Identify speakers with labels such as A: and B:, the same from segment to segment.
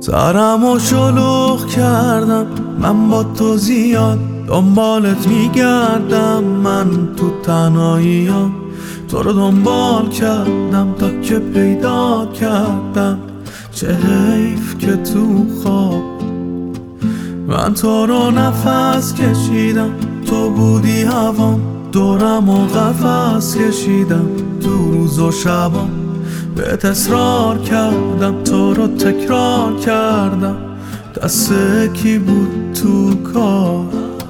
A: سرمو شلوغ کردم، من با تو زیاد دنبالت میگردم. من تو تنهاییام تو رو دنبال کردم تا که پیدا کردم. چه حیف که تو خواب من تو رو نفس کشیدم. تو بودی هوام، دورم و قفس کشیدم. تو روز و شبام بهت اصرار کردم، تو رو تکرار کردم. دست کی بود تو کار،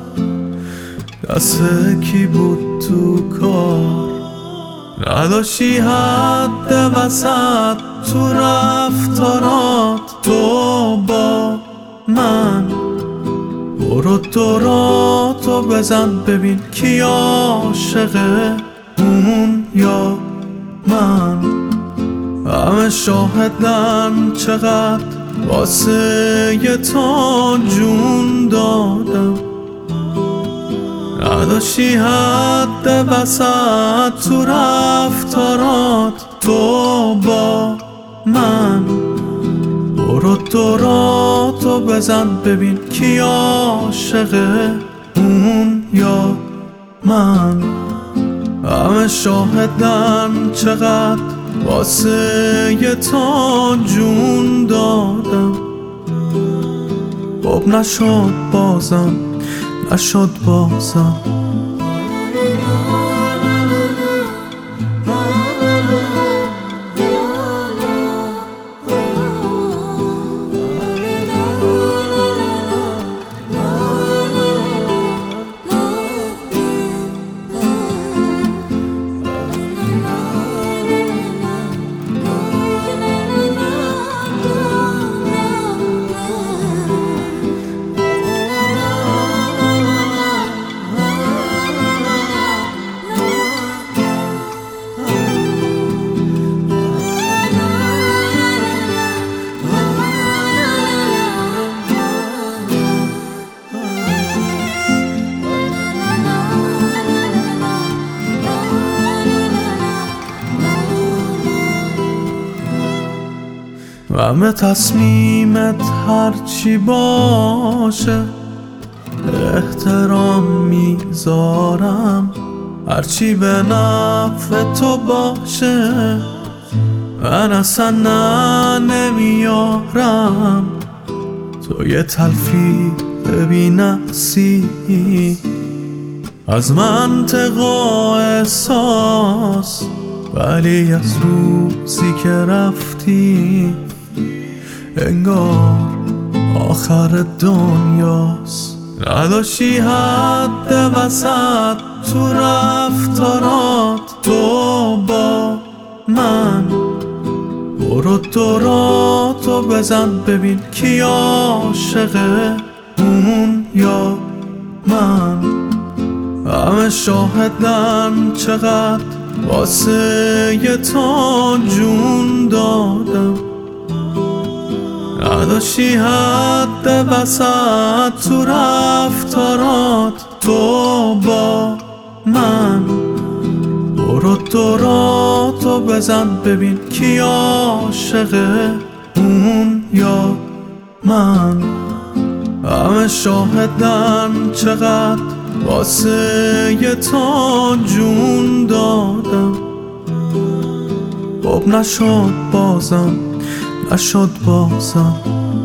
A: دست کی بود تو کار. نداشتی حد وسط تو رفتارات، تو با من برو دوراتو بزن ببین کی عاشقه، اون یا من. همه شاهدن چقدر واسه یه تو جون دادم. نداشتی حد وسط تو رفتارات، تو با من برو دوراتو بزن ببین کی عاشقه، اون یا من. همه شاهدن چقدر واسه یه تو جون دادم. خب نشد بازم، نشد بازم. همه تصمیمت هرچی باشه احترام میذارم، هرچی به نفع تو باشه من اصلا نمیارم. تو یه تلفیق بی نقصی از منطق و احساس، ولی از روزی که رفتی انگار آخر دنیاست. نداشتی حد وسط تو رفتارات، تو با من برو دوراتو بزن ببین کی عاشقه، اون یا من. همه شاهدن چقدر واسه یه تو جون دادم. نداشتی حد وسط تو رفتارات، تو با من برو دوراتو بزن ببین کی عاشقه، اون یا من. همه شاهدن چقدر واسه یه تو جون دادم. خب نشد بازم، نشد بازم.